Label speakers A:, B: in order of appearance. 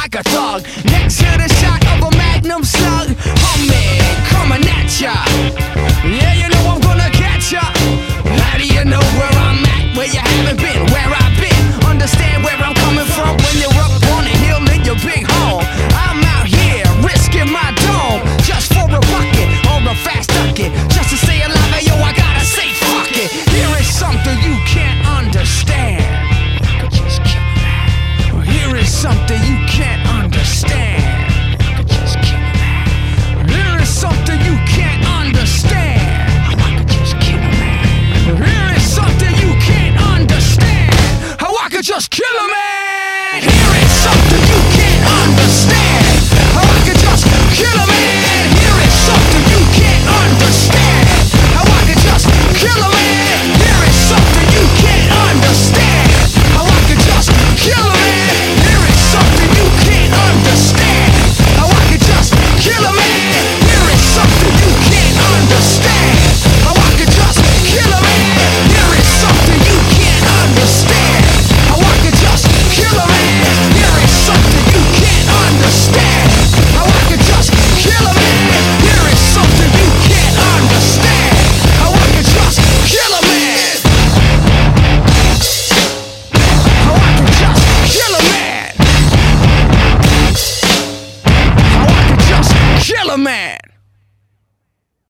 A: like a thug, next to the shot of a magnum slug. Hummy, coming at ya. Yeah, you know I'm gonna catch ya. How do you know where I'm at? Where you haven't been, where I've been. Understand where I'm coming from when you're up on a hill in your big home. I'm out here risking my dome just for a bucket or a fast ducket. Just to stay alive, hey, yo, I gotta say fuck it. Here is something you can't understand. Here is something you can't understand. Here is something you can't understand. Here is something you can't understand. How I could just kill a man. Here is something you can't understand. How I could just kill a man. Here is something you can't understand. How I could just kill a man. Here is something you can't understand. How I could just kill a man. Here is something you can't understand. How I could just kill a man. Here is something you can't understand. How I could just kill a man. Here is something you can't understand. How I could just kill a man. Here is something you can't understand. How I could just kill a man. Here is something you can't understand. How I could just kill a man. How I could just kill a man. How I could just kill a man.